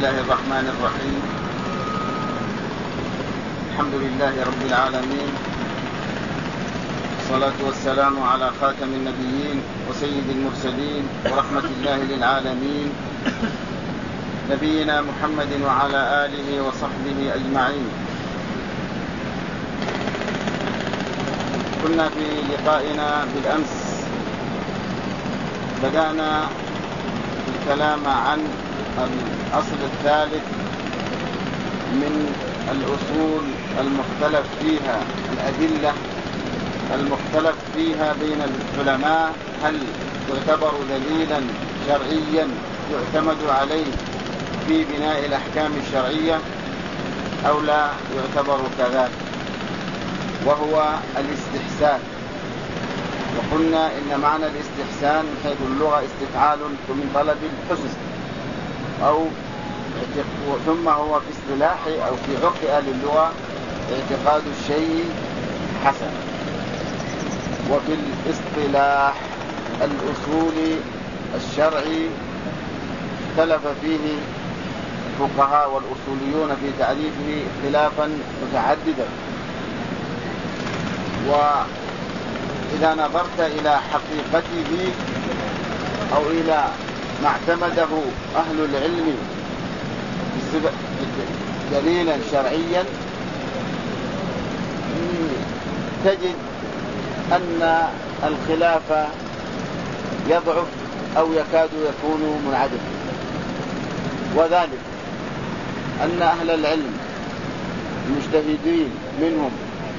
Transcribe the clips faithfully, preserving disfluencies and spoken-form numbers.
الله الرحمن الرحيم. الحمد لله رب العالمين، والصلاة والسلام على خاتم النبيين وسيد المرسلين ورحمة الله للعالمين، نبينا محمد وعلى آله وصحبه أجمعين. كنا في لقائنا بالأمس بدأنا الكلام عن الأصل الثالث من الأصول المختلف فيها، الأدلة المختلف فيها بين العلماء، هل يعتبر دليلا شرعيا يعتمد عليه في بناء الأحكام الشرعية أو لا يعتبر كذلك، وهو الاستحسان. وقلنا إن معنى الاستحسان من حيث اللغة استفعال من طلب الحسن، أو ثم هو في اصطلاح أو في عرف أهل اللغة اعتقاد الشيء حسن. وفي الاصطلاح الأصولي الشرعي اختلف فيه الفقهاء والأصوليون في تعريفه اختلافا متعددا، وإذا نظرت إلى حقيقته أو إلى ما اعتمده أهل العلم دليلا شرعيا تجد أن الخلاف يضعف أو يكاد يكون منعدما، وذلك أن أهل العلم المجتهدين منهم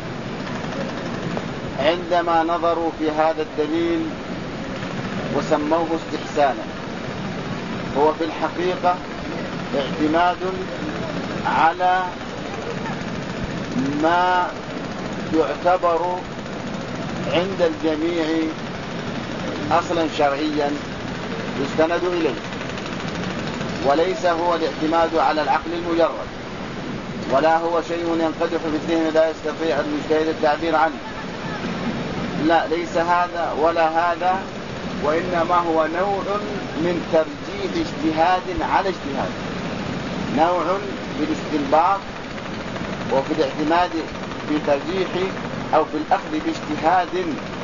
عندما نظروا في هذا الدليل وسموه استحسانا، هو في الحقيقة اعتماد على ما يعتبر عند الجميع أصلا شرعيا يستند إليه، وليس هو الاعتماد على العقل المجرد، ولا هو شيء ينقدح في الذهن لا يستطيع المجتهد التعبير عنه، لا، ليس هذا ولا هذا، وإنما هو نوع من ترجيح اجتهاد على اجتهاد، نوع في الاستنباط وفي الاعتماد في ترجيح أو في الأخذ باجتهاد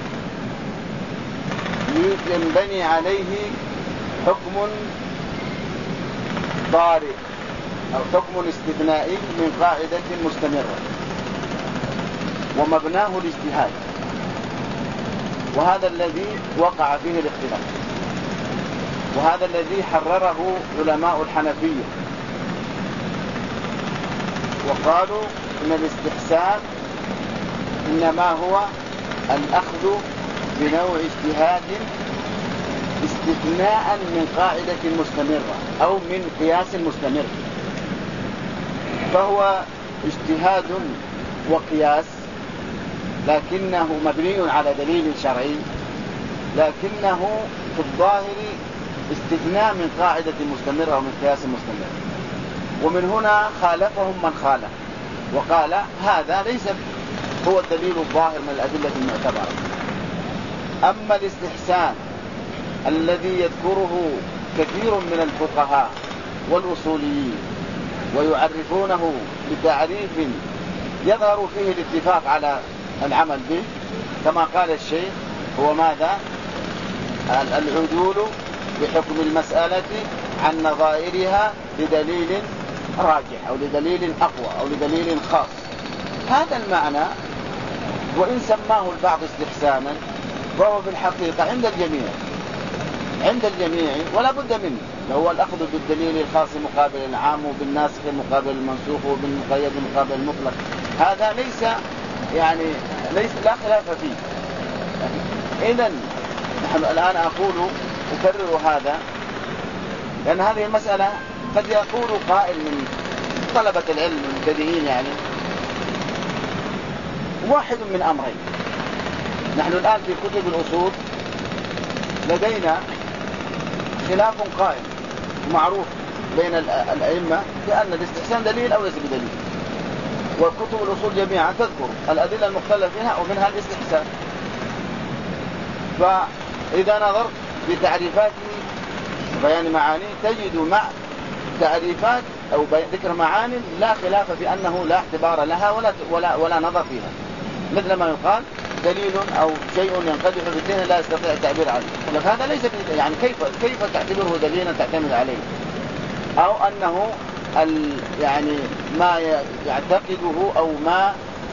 ينبني عليه حكم طارئ أو حكم استثنائي من قاعدة مستمرة، ومبناه الاجتهاد. وهذا الذي وقع فيه الاختلاف، وهذا الذي حرره علماء الحنفية، وقالوا إن الاستحسان إنما هو الأخذ بنوع اجتهاد استثناء من قاعدة مستمرة أو من قياس مستمر، فهو اجتهاد وقياس لكنه مبني على دليل شرعي، لكنه في الظاهر استثناء من قاعدة مستمرة ومن قياس مستمر. ومن هنا خالفهم من خالف وقال هذا ليس هو الدليل الظاهر من الأدلة المعتبرة. أما الاستحسان الذي يذكره كثير من الفقهاء والأصوليين ويعرفونه بتعريف يظهر فيه الاتفاق على العمل به، كما قال الشيخ، هو ماذا؟ العدول بحكم المسألة عن نظائرها لدليل راجح أو لدليل أقوى أو لدليل خاص. هذا المعنى، وإن سماه البعض استحسانا، فهو في الحقيقة عند الجميع عند الجميع ولا بد منه، هو الأخذ بالدليل الخاص مقابل العام، وبالناسخ مقابل المنسوخ، وبالمقيد مقابل المطلق. هذا ليس يعني ليس لا خلاف فيه. إذن نحن الآن أقول أكرر هذا، لأن هذه المسألة قد يقول قائل من طلبة العلم المبتدئين، يعني واحد من أمرين. نحن الآن في كتب الأصول لدينا خلاف قائم معروف بين الأئمة بأن الاستحسان دليل أو ليس بدليل، وكتب الأصول جميعا تذكر الأدلة المختلفة فيها ومنها الاستحسان. فإذا نظرت بتعريفات بيان معاني تجد مع تعريفات أو ذكر معان لا خلاف في أنه لا اعتبار لها ولا ولا ولا نظر فيها، مثل ما يقال دليل أو شيء ينقدح في الذهن لا يستطيع التعبير عنه، هذا ليس يعني كيف كيف تعتبره دليلا تعتمد عليه، أو أنه ال يعني ما يعتقده أو ما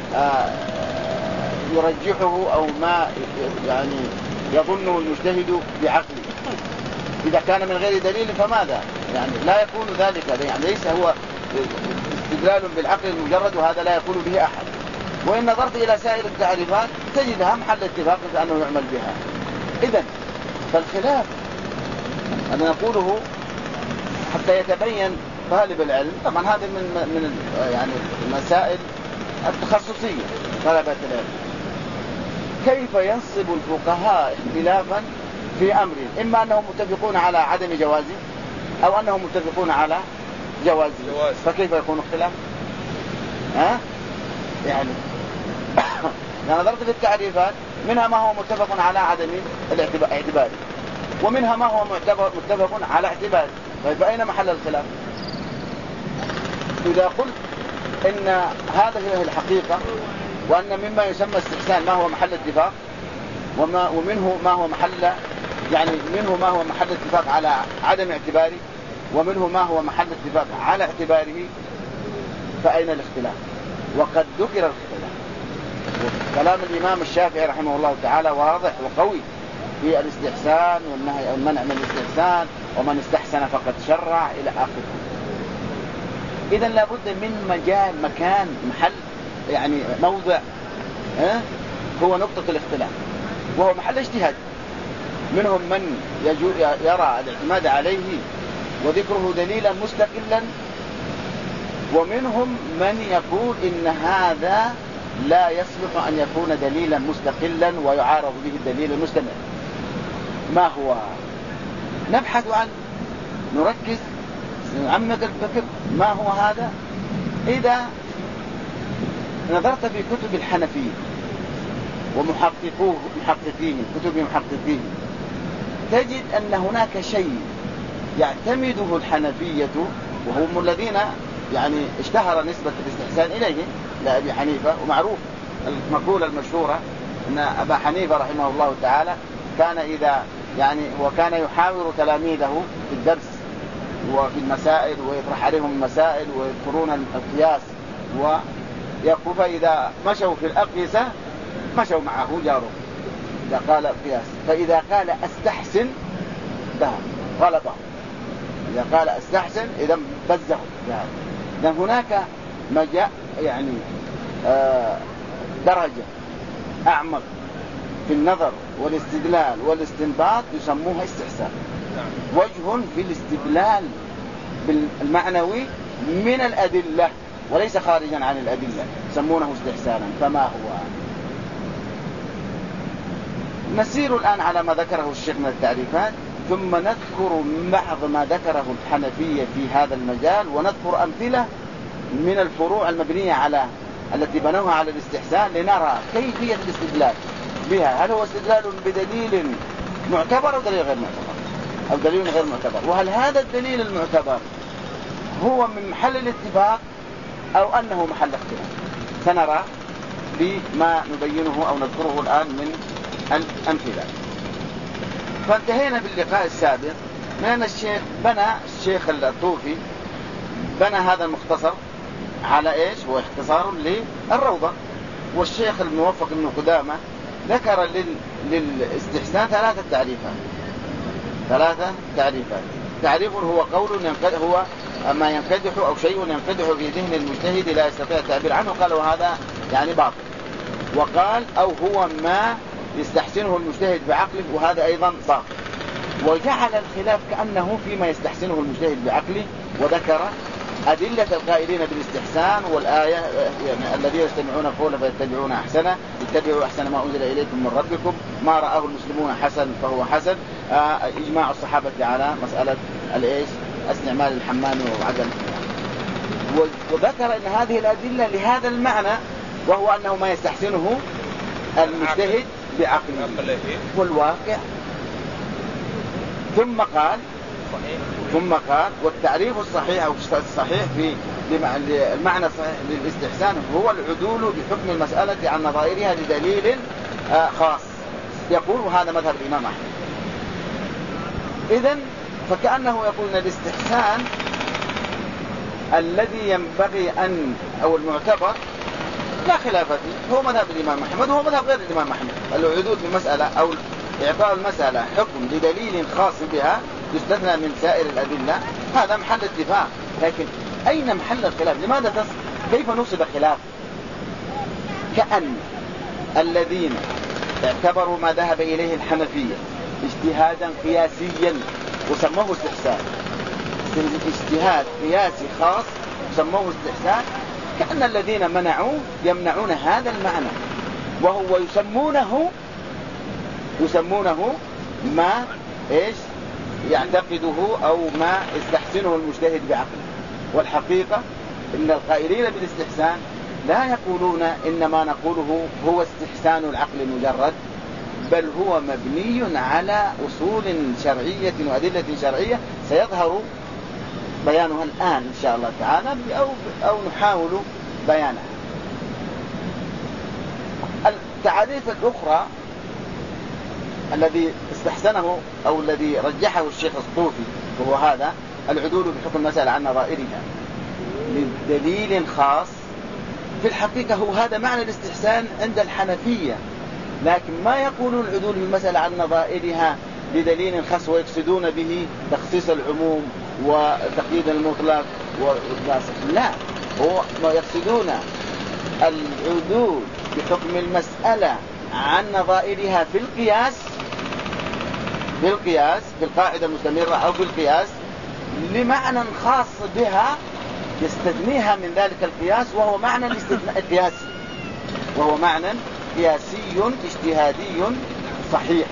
يرجحه أو ما يعني يظنه المجتهد بعقله، إذا كان من غير دليل فماذا؟ يعني لا يكون ذلك، يعني ليس هو استدلال بالعقل المجرد، وهذا لا يقول به أحد. وإن نظرت إلى سائر التعريفات تجدها محل اتفاق في أنه يعمل بها. إذن فالخلاف أنا نقوله حتى يتبين طالب العلم، طبعا هذه من من يعني المسائل التخصصية طلبة العلم، كيف ينصب الفقهاء اختلافا في أمر إما أنهم متفقون على عدم جوازه أو أنهم متفقون على جوازه، جواز. فكيف يكون اختلاف؟ ها؟ يعني أنا نظرت في التعريفات منها ما هو متفق على عدم الاعتبار، ومنها ما هو متفق على اعتباره، فأين محل الخلاف؟ إذا قلت إن هذه هي الحقيقة، وأن مما يسمى استحسان ما هو محل اتفاق، وما ومنه ما هو محل يعني منه ما هو محل اتفاق على عدم اعتباره، ومنه ما هو محل اتفاق على اعتباره، فأين الاختلاف؟ وقد ذكر الاختلاف. كلام الإمام الشافعي رحمه الله تعالى واضح وقوي في الاستحسان والنهي أو المنع من الاستحسان، ومن استحسن فقد شرع إلى آخره. إذن لابد من مجال مكان محل يعني موضع اه هو نقطة الاختلاف، وهو محل اجتهاد. منهم من يرى الاعتماد عليه وذكره دليلا مستقلا، ومنهم من يقول إن هذا لا يصلح أن يكون دليلا مستقلا ويعارض به الدليل المستمر. ما هو؟ نبحث عنه، نركز، نعمق الفكر. ما هو هذا؟ إذا نظرت في كتب الحنفية ومحققوه محققين كتب محققين تجد أن هناك شيء يعتمده الحنفية، وهم الذين يعني اشتهر نسبة الاستحسان إليه لأبي حنيفة، ومعروف المقولة المشهورة أن أبا حنيفة رحمه الله تعالى كان إذا يعني وكان يحاور تلاميذه في الدرس وفي المسائل ويطرح عليهم المسائل ويذكرون القياس، ويقول فإذا مشوا في الأقيسة مشوا معه جاره إذا قال قياس، فإذا قال استحسن ذهب غلطه، إذا قال استحسن إذا بزه ذهب. لأن هناك مجاء يعني آه درجة أعمق في النظر والاستدلال والاستنباط يسموها استحسان، وجه في الاستدلال بالمعنوي من الأدلة وليس خارجا عن الأدلة يسمونه استحسانا. فما هو؟ نسير الآن على ما ذكره الشيخ من التعريفات، ثم نذكر بعض ما ذكره الحنفية في هذا المجال، ونذكر أمثلة من الفروع المبنية على التي بنوها على الاستحسان لنرى كيفية الاستدلال بها. هل هو استدلال بدليل معتبر أو دليل غير معتبر أو دليل غير معتبر؟ وهل هذا الدليل المعتبر هو من محل الاتفاق أو أنه محل اختلاف؟ سنرى بما نبينه أو نذكره الآن من الأمثلة. فانتهينا في اللقاء السابق من أن الشيخ بنى الشيخ الطوفي بنى هذا المختصر على إيش؟ هو اختصار للروضة. والشيخ الموفق ابن قدامة ذكر للاستحسان ثلاثة تعريفات ثلاثة تعريفات تعريف هو قول ينقدح هو ما ينقدح أو شيء ينقدح في ذهن المجتهد لا يستطيع التعبير عنه، قال وهذا يعني باطل. وقال أو هو ما يستحسنه المجتهد بعقله، وهذا أيضا باطل. وجعل الخلاف كأنه فيما يستحسنه المجتهد بعقله، وذكر أدلة القائلين بالاستحسان والآية يعني الذين يستمعون قولا فيتبعون أحسنه، اتبعوا أحسن ما أنزل إليكم من ربكم، ما رآه المسلمون حسن فهو حسن، آه إجماع الصحابة على مسألة الإيش استعمال الحمام وعدم. وذكر أن هذه الأدلة لهذا المعنى، وهو أنه ما يستحسنه المجتهد بعقله والواقع. ثم قال ثم قال والتعريف الصحيح أو الصحيح في المعنى الصحيح للاستحسان هو العدول بحكم المسألة عن نظائرها لدليل خاص. يقول وهذا مذهب الإمام أحمد. إذن فكأنه يقول أن الاستحسان الذي ينبغي أن أو المعتبر لا خلاف فيه هو مذهب الإمام أحمد وهو مذهب غير الإمام أحمد. العدول في مسألة أو إعطاء المسألة حكم لدليل خاص بها يستثنى من سائر الأدلة هذا محل اتفاق. لكن أين محل الخلاف؟ لماذا تصل؟ كيف نصب خلاف؟ كأن الذين اعتبروا ما ذهب إليه الحنفية اجتهادا قياسيا وسموه استحسان، اجتهاد قياسي خاص وسموه استحسان، كأن الذين منعوا يمنعون هذا المعنى وهو يسمونه يسمونه ما إيش يعتقده أو ما يستحسنه المجتهد بعقله. والحقيقة إن القائلين بالاستحسان لا يقولون إنما نقوله هو استحسان العقل المجرد، بل هو مبني على أصول شرعية وأدلة شرعية سيظهر بيانها الآن إن شاء الله تعالى أو, أو نحاول بيانها. التعريف الأخرى الذي استحسنه أو الذي رجحه الشيخ الصوفي وهو هذا العدول بحكم المسألة عن نظائرها لدليل خاص، في الحقيقة هو هذا معنى الاستحسان عند الحنفية، لكن ما يقولون العدول بالمسألة عن نظائرها لدليل خاص ويقصدون به تخصيص العموم وتقييد المطلق واللاسخ. لا، هو يقصدون العدول بحكم المسألة عن نظائرها في القياس في القياس في القاعدة المستمرة أو في القياس لمعنى خاص بها يستثنيها من ذلك القياس وهو معنى الاستثناء القياسي وهو معنى قياسي اجتهادي صحيح.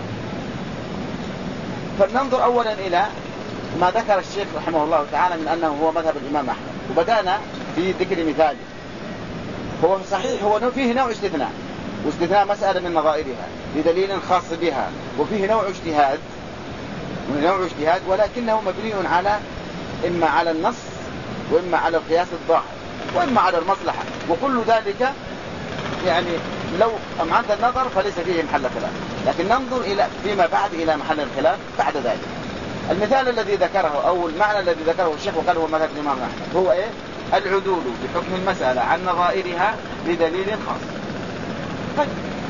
فلننظر أولا إلى ما ذكر الشيخ رحمه الله تعالى من أنه هو مذهب الإمام أحمد، وبدأنا في ذكر مثال. هو صحيح هو فيه نوع استثناء واستثناء مسألة من نظائرها لدليل خاص بها، وفيه نوع اجتهاد ونوع اجتهاد ولكنه مبني على إما على النص وإما على القياس الظاهر وإما على المصلحة، وكل ذلك يعني لو أمعنت النظر فليس فيه محل خلاف، لكن ننظر إلى فيما بعد إلى محل الخلاف بعد ذلك. المثال الذي ذكره أو المعنى الذي ذكره الشيخ وقال هو مذهب الإمام أحمد هو إيه؟ العدول بحكم المسألة عن نظائرها بدليل خاص. طيب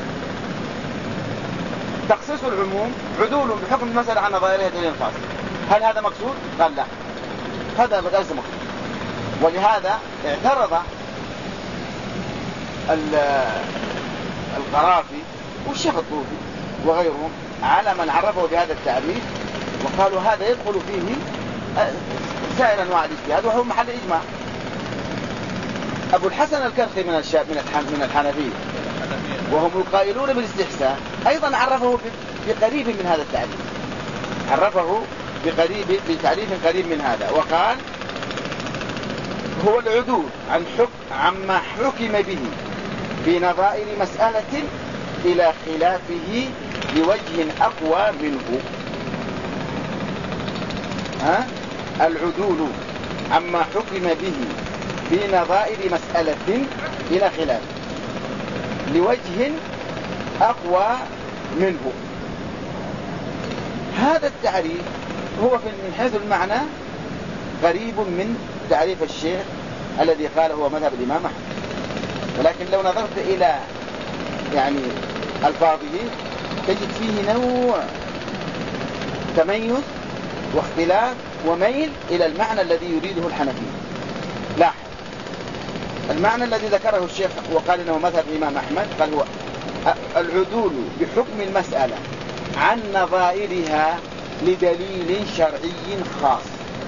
تخصيص العموم عدول بحكم المسألة عن نظائرها بدليل خاص، هل هذا مقصود؟ قال لا، هذا ليس مقصود. ولهذا اعترض القرافي والشيخ الطوفي وغيرهم على من عرفه بهذا التعريف وقالوا هذا يدخل فيه سائر انواع الاجتهاد وهو محل اجماع. ابو الحسن الكرخي من الشاب من الحنفية وهم القائلون بالاستحسان ايضا عرفه بقريب من هذا التعريف، عرفه بقريب بتعريف قريب من هذا وقال هو العدول عن حكم عما حكم به في نظائر مسألة إلى خلافه لوجه أقوى منه. ها؟ العدول عما حكم به في نظائر مسألة إلى خلافه لوجه أقوى منه. هذا التعريف هو من حيث المعنى قريب من تعريف الشيخ الذي قال هو مذهب الإمام أحمد، ولكن لو نظرت إلى يعني ألفاظه تجد فيه نوع تميز واختلاف وميل إلى المعنى الذي يريده الحنفية. لاحظ المعنى الذي ذكره الشيخ وقال إنه مذهب الإمام أحمد قال هو العدول بحكم المسألة عن نظائرها لدليل شرعي خاص.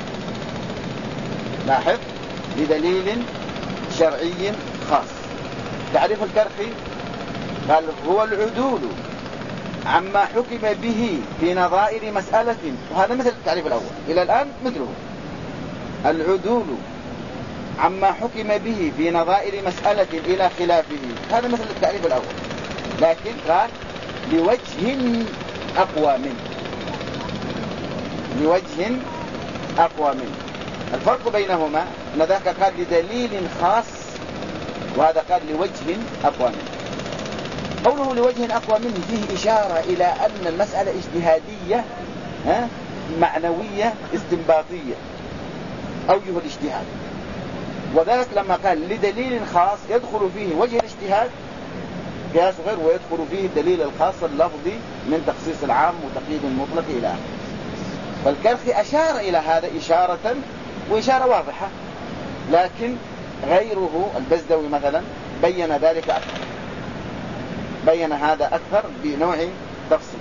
لاحظ لدليل شرعي خاص. تعريف الكرخي قال هو العدول عما حكم به في نظائر مسألة، وهذا مثل التعريف الأول إلى الآن مثله، العدول عما حكم به في نظائر مسألة إلى خلافه، هذا مثل التعريف الأول، لكن قال لوجه أقوى منه. لوجه أقوى منه. الفرق بينهما أن ذاك قال لدليل خاص وهذا قال لوجه أقوى منه. قوله لوجه أقوى منه فيه إشارة إلى أن المسألة اجتهادية ها معنوية استنباطية أوجه الاجتهاد، وذلك لما قال لدليل خاص يدخل فيه وجه الاجتهاد قياس غير، ويدخل فيه الدليل الخاص اللفظي من تخصيص العام وتقييد المطلق إلى آخره. فالكرخي أشار إلى هذا إشارة وإشارة واضحة، لكن غيره البزدوي مثلا بين ذلك أكثر، بين هذا أكثر بنوع تفصيل.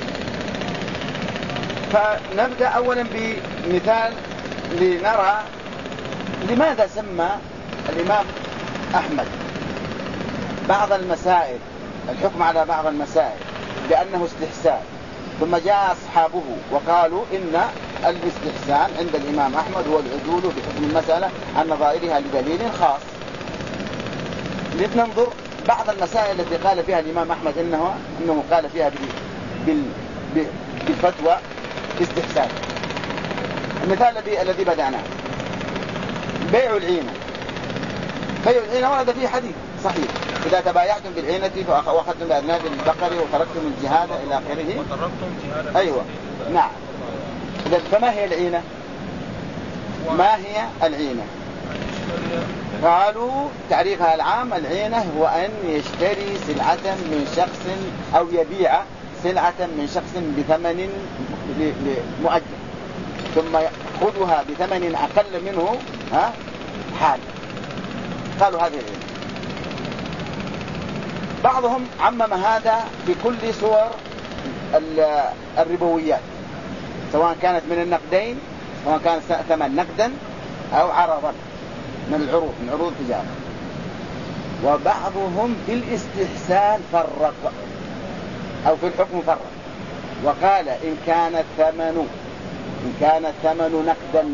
فنبدأ أولا بمثال لنرى لماذا سمى الإمام أحمد بعض المسائل الحكم على بعض المسائل بأنه استحسان، ثم جاء أصحابه وقالوا إن الاستحسان عند الإمام أحمد هو العدول بحكم المسألة عن نظائرها لدليل خاص. لننظر بعض المسائل التي قال فيها الإمام أحمد إنه, إنه قال فيها بالفتوى استحسان. المثال الذي الذي بدأناه بيع العينة. بيع العينة ورد فيه حديث صحيح: إذا تبايعتم بالعينة وأخذتم بأذناب البقر وتركتم الجهاد إلى آخره. وتركتم جهاد. أيوة نعم. فما هي العينة؟ ما هي العينة؟ قالوا تعريفها العام: العينة هو أن يشتري سلعة من شخص أو يبيع سلعة من شخص بثمن مؤجل ثم يأخذها بثمن أقل منه ها حال. قالوا هذه العينة. بعضهم عمم هذا بكل صور الربويات، سواء كانت من النقدين، سواء كان ثمن نقدا أو عرضا من العروض من عروض التجارة. وبعضهم في الاستحسان فرق أو في الحكم فرق وقال: إن كان الثمن إن كان الثمن نقدا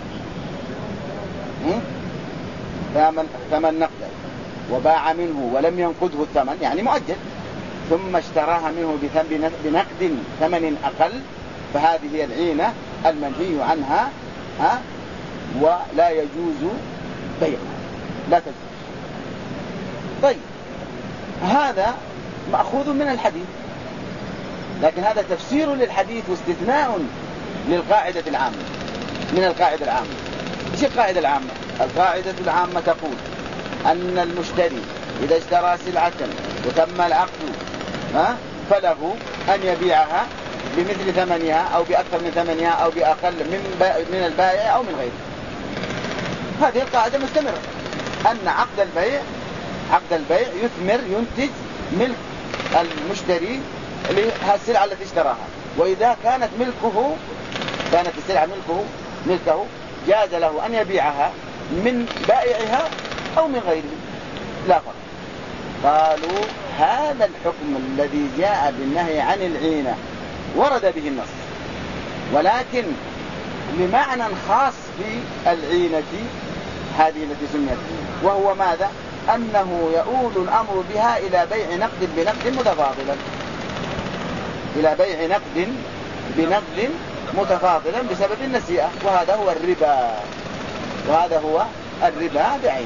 ثمن ثمن نقدا وباع منه ولم ينقده الثمن يعني مؤجل، ثم اشتراها منه بنقد ثمن أقل، فهذه هي العينة المنهي عنها ها ولا يجوز بيعها، لا تجوز. طيب هذا مأخوذ من الحديث، لكن هذا تفسير للحديث واستثناء للقاعدة العامة من القاعدة العامة. ايش القاعدة العامة؟ القاعدة العامة تقول أن المشتري إذا اشترى سلعة وتم العقد ها فله أن يبيعها بمثل ثمنها أو بأكثر من ثمنها أو بأقل من من البائع أو من غيره. هذه القاعدة مستمرة، أن عقد البيع عقد البيع يثمر ينتج ملك المشتري للسلعة التي اشتراها، وإذا كانت ملكه كانت السلعة ملكه ملكه جاز له أن يبيعها من بائعها أو من غيره لا فرق. قالوا هذا الحكم الذي جاء بالنهي عن العينة ورد به النص، ولكن لمعنى خاص في العينة هذه التي سميت، وهو ماذا؟ أنه يؤول الأمر بها إلى بيع نقد بنقد متفاضلا، إلى بيع نقد بنقد متفاضلا بسبب النسيئة، وهذا هو الربا، وهذا هو الربا بعينه.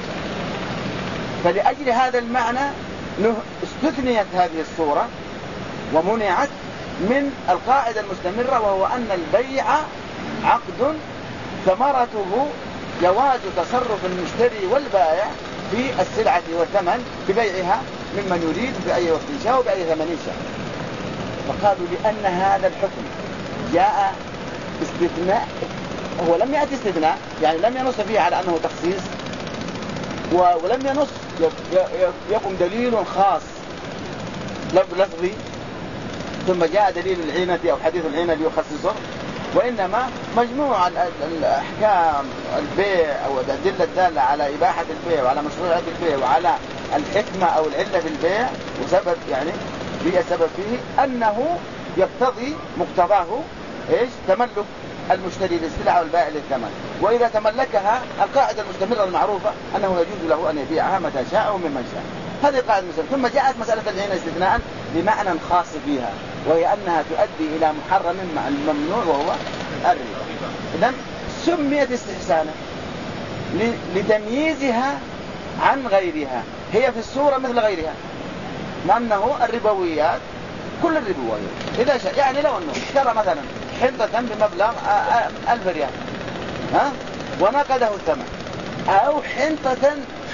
فلأجل هذا المعنى استثنيت هذه الصورة ومنعت من القاعدة المستمرة، وهو أن البيع عقد ثمرته جواز تصرف المشتري والبائع في السلعة والثمن ببيعها ممن يريد بأي وقت شاء وبأي ثمن شاء. فقالوا لأن هذا الحكم جاء استثناء، هو لم يأتي استثناء يعني لم ينص فيه على أنه تخصيص، ولم ينص يقم دليل خاص لفظي ثم جاء دليل العينة أو حديث العينة ليخصصه، وإنما مجموع الأحكام البيع أو الأدلة الدالة على إباحة البيع وعلى مشروعية البيع وعلى الحكمة أو العلة في البيع وسبب يعني هي سبب فيه أنه يقتضي مقتضاه إيش؟ تملك المشتري للسلعة والبائع للثمن، وإذا تملكها القاعدة المستمرة المعروفة أنه يجوز له أن يبيعها متى شاء وممن شاء. هذه القاعدة المستمرة. ثم جاءت مسألة العينة استثناء بمعنى خاص فيها، وهي أنها تؤدي إلى محرم مع الممنوع وهو الربا. إذن سميت استحسانا لتمييزها عن غيرها، هي في الصورة مثل غيرها، لأنه الربويات كل الربويات إذا شاء، يعني لو أنه اشترى مثلا حنطة بمبلغ ألف ريال ها ونقده الثمن، أو حنطة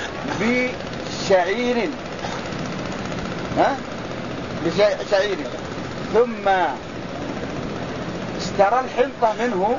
بشعير ها بشعير ثم اشترى الحنطة منه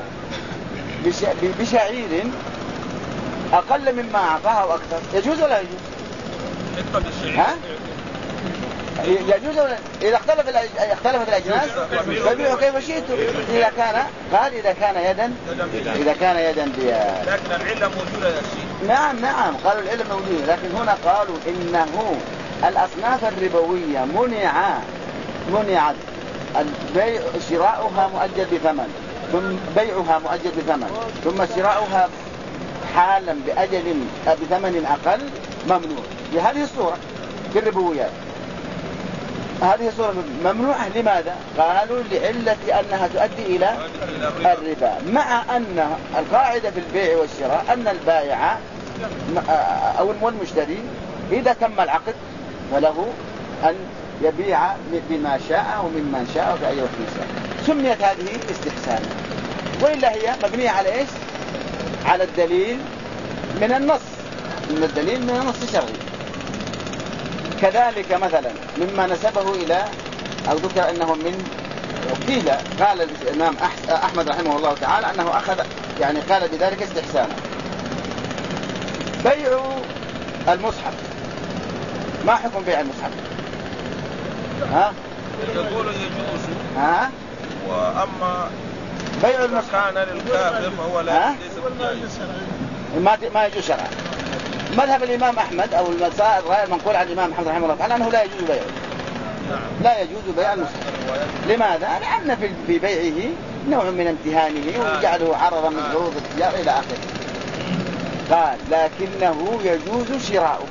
بشعير أقل مما أعطاها أو أكثر، يجوز ولا يجوز؟ ها؟ يجوز ولا إذا اختلف اختلفت الأجناس فبيعوا كيف شئتم. إذا كان قال إذا كان يدا إذا كان يدا بيد، لكن العلة موجودة يا شيخ. نعم نعم قالوا العلة موجودة، لكن هنا قالوا إنه الأصناف الربوية منع منعت البيع شراؤها مؤجل بثمن، ثم بيعها مؤجل بثمن، ثم شراؤها حالا بأجل بثمن أقل ممنوع. بهذه الصورة في الربويات هذه الصورة ممنوعة. لماذا؟ قالوا لعلة أنها تؤدي إلى الربا، مع أن القاعدة في البيع والشراء أن البائع أو المشتري إذا تم العقد فله أن يبيع بما شاء وممن شاء وفي أي وقت شاء. سميت هذه استحسانا، وإلا هي مبنية على إيش؟ على الدليل من النص، من الدليل من النص الشرعي. كذلك مثلا مما نسبه إلى أو ذكر أنه من قيل قال الإمام أحمد رحمه الله تعالى أنه أخذ يعني قال بذلك استحسانا. بيع المصحف، ما حكم بيع المصحف؟ ها؟ يقول يجوز، ها؟ وأما بيع المصحف كان للكافر فهو لا ما ما يجوز شرعا. مذهب الإمام أحمد أو الرأي المنقول عن الإمام أحمد رحمه الله تعالى أنه لا يجوز بيعه، لا يجوز بيع المصحف. لماذا؟ لأن في بيعه نوع من امتهانه وجعله عرضا من عروض التجارة إلى آخره. قال لكنه يجوز شراؤه.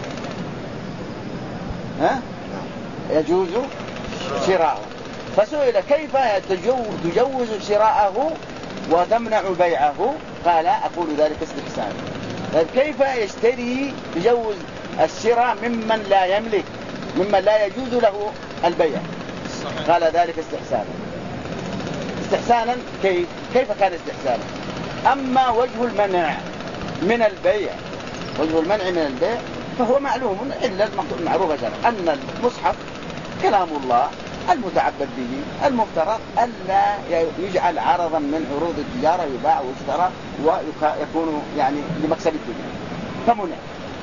ها؟ يجوز شراؤه. فسئل كيف تجوز شراءه وتمنع بيعه؟ قال أقول ذلك استحسان. كيف يشتري يجوز الشراء ممن لا يملك، ممن لا يجوز له البيع؟ قال ذلك استحسانا. استحسانا كيف؟ كيف كان استحسانا؟ أما وجه المنع من البيع، وجه المنع من البيع فهو معلوم إلا المعروف شرعا أن المصحف كلام الله المتعبد به، المفترض ألا يجعل عرضا من عروض التجارة يباع ويشترى ويكون يعني لمكسب الدنيا فمنع.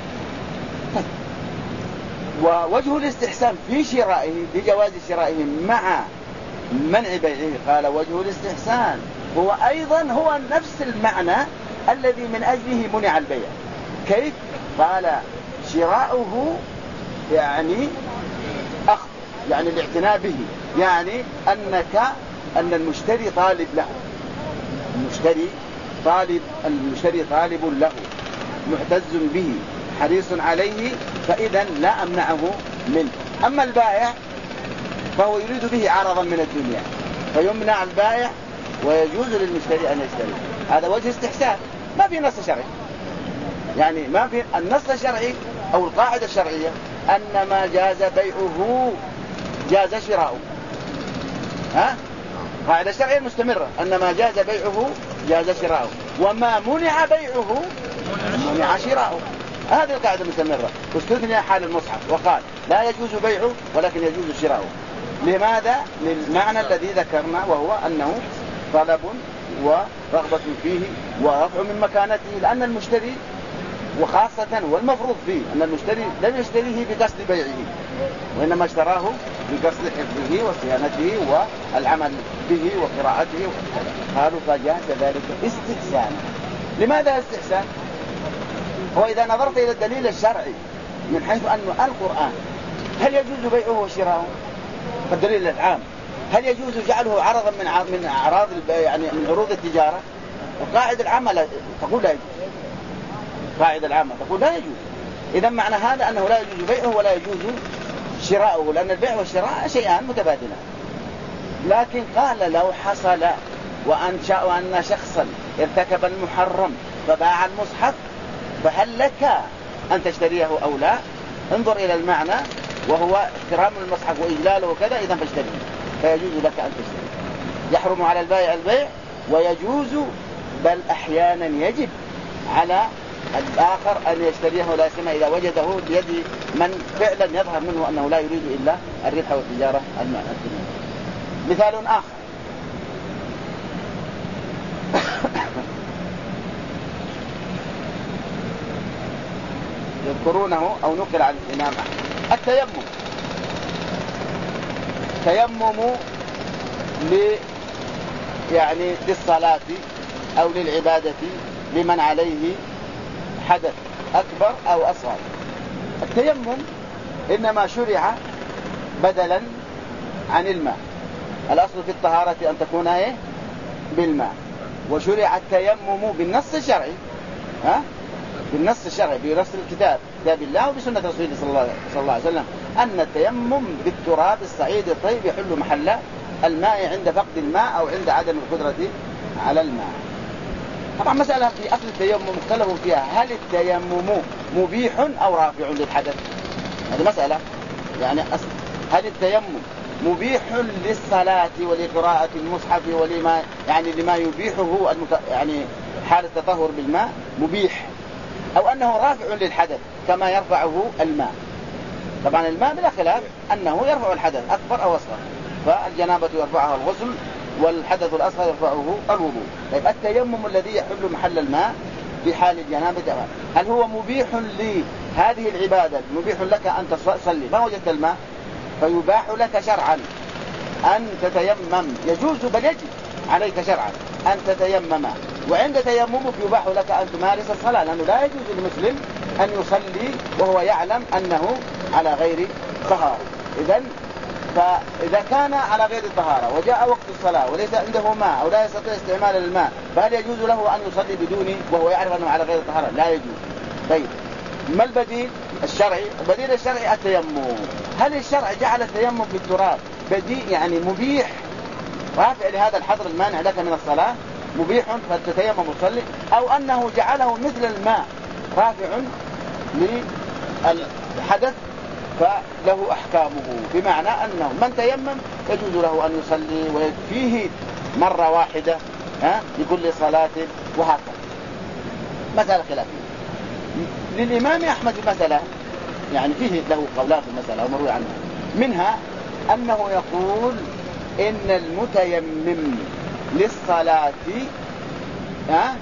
ووجه الاستحسان في شرائه بجواز شرائه مع منع بيعه قال وجه الاستحسان هو أيضا هو نفس المعنى الذي من أجله منع البيع. كيف؟ قال شراؤه يعني أخذ، يعني الاعتناء به، يعني أنك أن المشتري طالب له، المشتري طالب المشتري طالب له معتز به حريص عليه، فإذا لا أمنعه منه. أما البائع فهو يريد به عرضا من الدنيا فيمنع البائع ويجوز للمشتري أن يشتري. هذا وجه استحسان، ما في نص شرعي، يعني ما في النص الشرعي أو القاعدة الشرعية أن ما جاز بيعه جاز شراؤه. ها؟ قاعدة شرعية مستمرة أن ما جاز بيعه جاز شراؤه، وما منع بيعه منع شراؤه. هذه القاعدة مستمرة. واستثنى حال المصحف وقال لا يجوز بيعه ولكن يجوز شراؤه. لماذا؟ للمعنى الذي ذكرنا وهو أنه طلب ورغبة فيه ورفع من مكانته، لأن المشتري وخاصة والمفروض فيه أن المشتري لم يشتريه بقصد بيعه وإنما اشتراه بقصد حفظه وصيانته والعمل به وقراءته. قالوا فجاز ذلك استحسانا. لماذا استحسان؟ هو إذا نظرت إلى الدليل الشرعي من حيث أن القرآن هل يجوز بيعه وشراؤه؟ الدليل العام هل يجوز جعله عرضا من من أعراض يعني من عروض التجارة؟ القاعدة العامة لا تقول لا يجوز. القاعدة العامة تقول لا يجوز. إذا معنى هذا أنه لا يجوز بيعه ولا يجوز شراؤه، لأن البيع والشراء شيئان متبادلان. لكن قال لو حصل وأن, شاء وأن شخصا ارتكب المحرم فباع المصحف فهل لك أن تشتريه أو لا؟ انظر إلى المعنى وهو احترام المصحف وإجلاله وكذا، إذا فاشتريه، فيجوز لك أن تشتريه. يحرم على البائع البيع ويجوز بل أحيانا يجب على الآخر أن يشتريه لا سيما إذا وجده بيد من فعلا يظهر منه أنه لا يريد إلا الربح والتجارة الدنيا. مثال آخر يذكرونه أو نقل عن الإمام أحمد التيمم. تيمم ل يعني للصلاة أو للعبادة لمن عليه حدث أكبر أو أصغر. التيمم إنما شرع بدلا عن الماء. الأصل في الطهارة أن تكون إيه؟ بالماء. وشرع التيمم بالنص الشرعي، ها؟ بالنص الشرعي بنص الكتاب كتاب الله وبسنة رسوله صلى الله, صلى الله عليه وسلم أن التيمم بالتراب الصعيد الطيب يحل محل الماء عند فقد الماء أو عند عدم القدرة على الماء. طبعا مسألة في أصل التيمم مختلف فيها، هل التيمم مبيح أو رافع للحدث؟ هذه مسألة يعني أصل. هل التيمم مبيح للصلاة ولقراءة المصحف ولما يعني لما يبيحه المت... يعني حال التطهر بالماء مبيح، أو أنه رافع للحدث كما يرفعه الماء؟ طبعا الماء بلا خلاف أنه يرفع الحدث أكبر أو أصغر، فالجنابة يرفعها الغسل والحدث الأصغر يرفعه الوضوء. طيب التيمم الذي يحل محل الماء في حال الجنابة هل هو مبيح لهذه العبادة؟ مبيح لك أن تصلي ما وجدت الماء فيباح لك شرعا أن تتيمم، يجوز بل يجب عليك شرعا أن تتيمم، وعند تيممك يباح لك أن تمارس الصلاة، لأنه لا يجوز للمسلم أن يصلي وهو يعلم أنه على غير طهارة. إذن فإذا كان على غير طهارة وجاء وقت الصلاة وليس عنده ماء أو لا يستطيع استعمال الماء فهل يجوز له أن يصلي بدونه وهو يعرف أنه على غير طهارة؟ لا يجوز. طيب ما البديل الشرعي؟ البديل الشرعي التيمم. هل الشرع جعل التيمم بالتراب بديل يعني مبيح رافع لهذا الحظر المانع لك من الصلاة مبيح فتتيمم وتصلي، أو أنه جعله مثل الماء رافع للحدث فله أحكامه، بمعنى أنه من تيمم يجوز له أن يصلي ويكفيه مرة واحدة ها لكل صلاة وهكذا. مسألة خلافية. للإمام أحمد مسألة يعني فيه له قولات في المسألة ومروي عنه، منها أنه يقول إن المتيمم للصلاة ها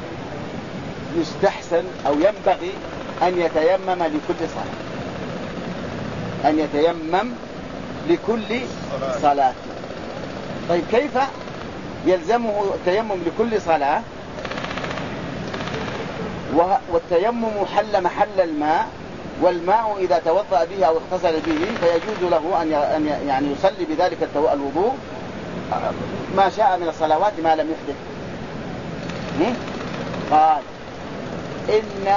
يستحسن أو ينبغي أن يتيمم لكل صلاة، أن يتيمم لكل صلاة. طيب كيف يلزمه التيمم لكل صلاة والتيمم حل محل الماء، والماء إذا توضأ به أو اغتسل به فيجوز له أن يعني يصلي بذلك الوضوء ما شاء من الصلوات ما لم يحدث؟ قال إن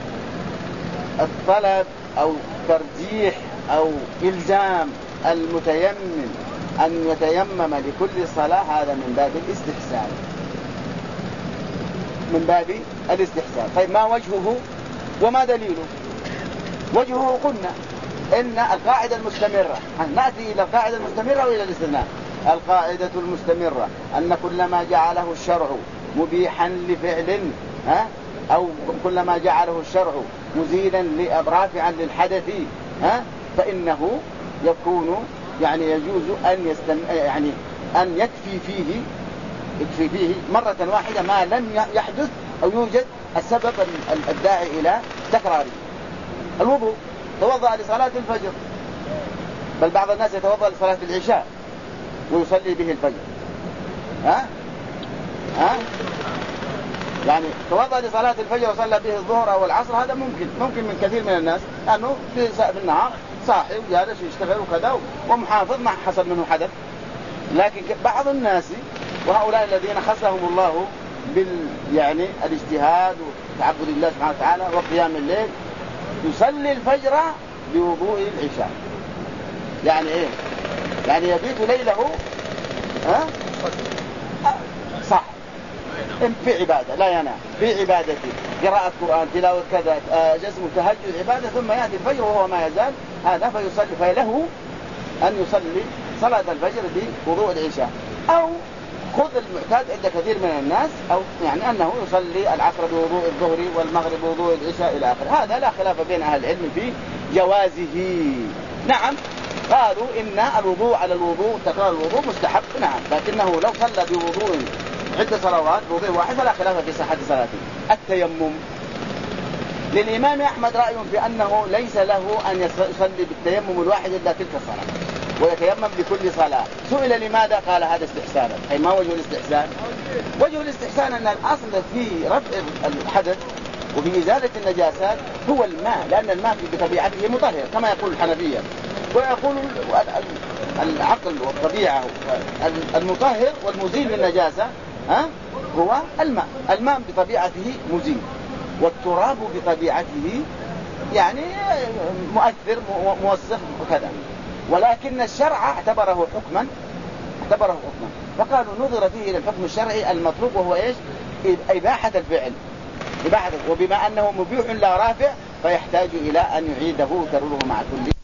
الطلب أو ترجيح أو إلزام المتيمم أن يتيمم لكل صلاة هذا من باب الاستحسان، من باب الاستحسان. طيب ما وجهه وما دليله؟ وجهه قلنا إن القاعدة المستمرة، نأتي إلى القاعدة المستمرة وإلى الاستثناء. القاعدة المستمرة أن كلما جعله الشرع مبيحا لفعل ها أو كلما جعله الشرع مزيلا رافعا للحدث ها فإنه يكون يعني يجوز أن يستم يعني أن يكفي فيه يكفي فيه مرة واحدة ما لم يحدث أو يوجد السبب الداعي إلى تكراره. الوضوء توضأ لصلاة الفجر، بل بعض الناس يتوضأ لصلاة العشاء ويصلي به الفجر ها ها يعني توضأ لصلاة الفجر وصلى به الظهر أو العصر، هذا ممكن ممكن من كثير من الناس لأنه في النهار صاحي وجالس ويشتغل وكذا ومحافظ ما حصل منه حدث. لكن بعض الناس وهؤلاء الذين خصهم الله بال يعني الاجتهاد وتعبد الله سبحانه وتعالى وقيام الليل يصلي الفجر بوضوء العشاء. يعني ايه؟ يعني يبيت ليله ها في عبادة لا ينام في عبادته قراءة قرآن تلاوة كذا جسم تهجد عبادة ثم يأتي الفجر وهو ما يزال هذا فيصلي فله أن يصلي صلاة الفجر بوضوء العشاء أو خذ المعتاد عند كثير من الناس أو يعني أنه يصلي العصر بوضوء الظهر والمغرب بوضوء العشاء إلى آخره. هذا لا خلاف بين أهل العلم في جوازه. نعم قالوا إن الوضوء على الوضوء تكرار الوضوء مستحب نعم، لكنه لو صلى بوضوء عدة صلوات بوضوء واحد فلا خلاف في صحة صلاته. التيمم للإمام أحمد رأي في أنه ليس له أن يصلي بالتيمم الواحد إلا تلك الصلاة ويتيمم لكل صلاة. سئل لماذا قال هذا استحسانا. أي ما وجه الاستحسان؟ وجه الاستحسان أن الأصل في رفع الحدث وفي إزالة النجاسات هو الماء، لأن الماء بطبيعته مطهر كما يقول الحنفية، ويقول العقل والطبيعة المطهر والمزيل للنجاسة ها هو الماء. الماء بطبيعته مزيل والتراب بطبيعته يعني مؤثر موسخ وكذا، ولكن الشرع اعتبره حكما اعتبره حكما فقالوا نظر فيه إلى الحكم الشرعي المطلوب وهو إيش؟ إباحة الفعل إباحة، وبما أنه مبيح لا رافع فيحتاج إلى أن يعيده ويكرره مع كل